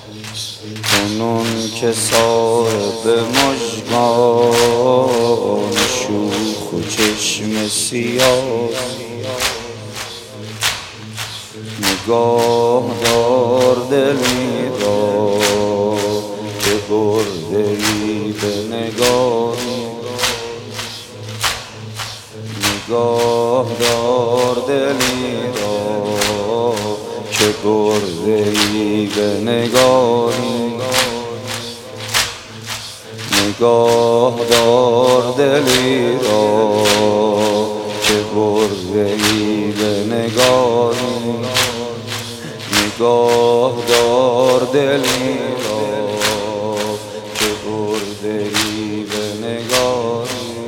کنون که صاحب مژگان شوخ و چشم سیاه، نگاه دار دلی را که برده‌ای به نگاری، نگاه دار دلی را که برده‌ای به نگاری، نگاه دار دلی را که برده‌ای به نگاری، نگاه دار دلی را که برده‌ای به نگاری،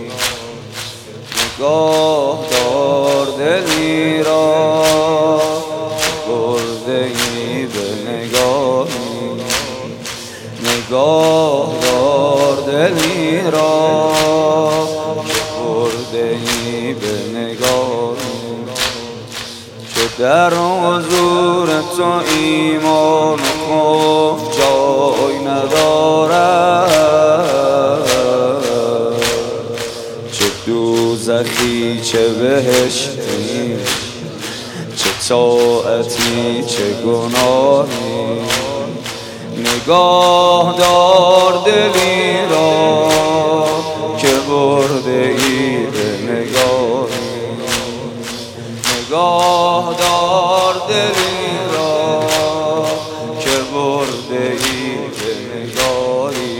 نگاه دار دلی را برده‌ای به نگاری، نگاه دار دلی را که برده‌ای به نگاری، که در حضور تو ایمان و کفر جای ندارد، چه دوزخی چه بهشتی، چه طاعتی چه گناهی، نگاه دار دلی را که برده‌ای به نگاری، نگاه دار دلی را که برده‌ای به نگاری،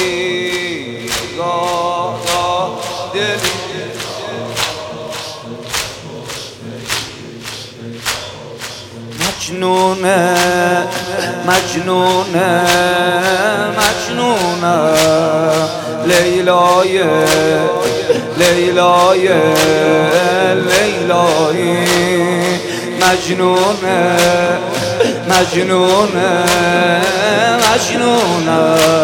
نگاه دار دلی مجنونه مجنونه مجنونه لیلای لیلای لیلای مجنونه مجنونه مجنونه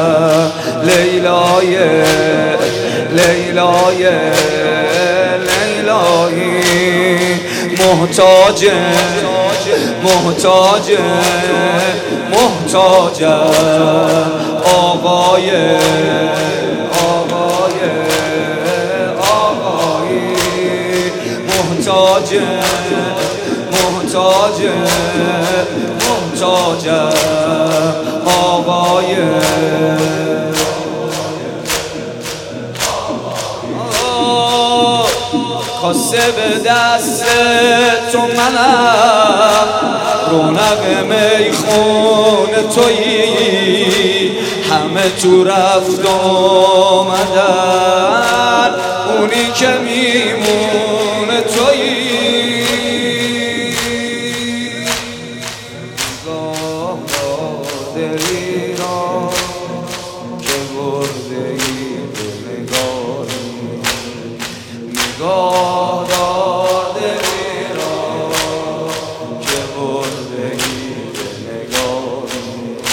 لیلای لیلای لیلای محتاج محتاج محتاج آقای آقای آقایی، محتاج محتاج محتاج آقای کاسه به دست تو منم، رونق میخونه تویی، همه تو رفت آمدن، اونی که میمونه تویی، نگاه دار دلی را که برده‌ای به نگاری، نگاه دار دلی را که برده‌ای به نگاری،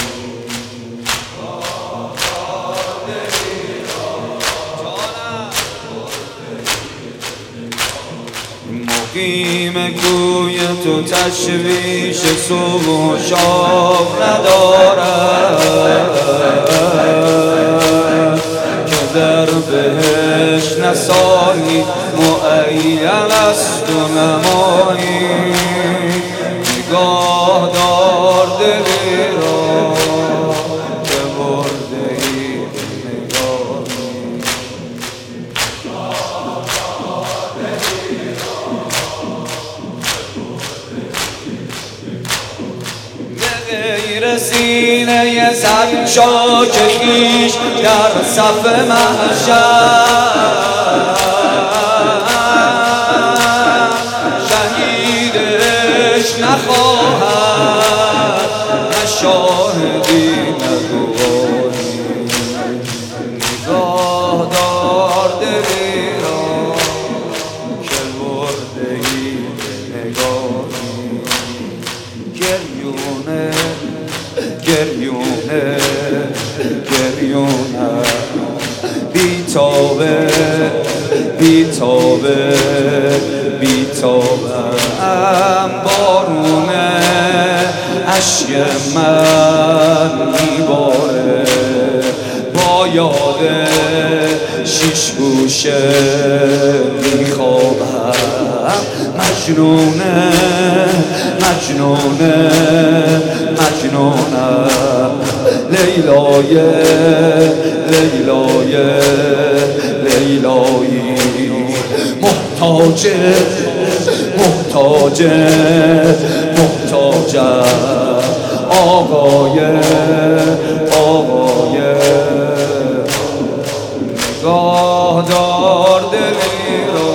نگاه دار دلی را مقیم کوی تو تشویش صبح و شام ندارد، که در بهشت نسایی معین است و نمایی، نگاه دار دلی را که برده‌ای به نگاری، به غیر سینه زن شاک خویش در صف محشر، شهیدش نخواهد نه شاهدی نه گواهی، نگاه دار دلی را که برده‌ای به نگاری، گریونه گریونه گریونه بیتابه بیتابه بیتابه بارونه اشک من گوشه میخوابم مجنونه مجنونه مجنونم لیلای لیلای لیلایی محتاج محتاج محتاجم آقای نگاه دار دلی رو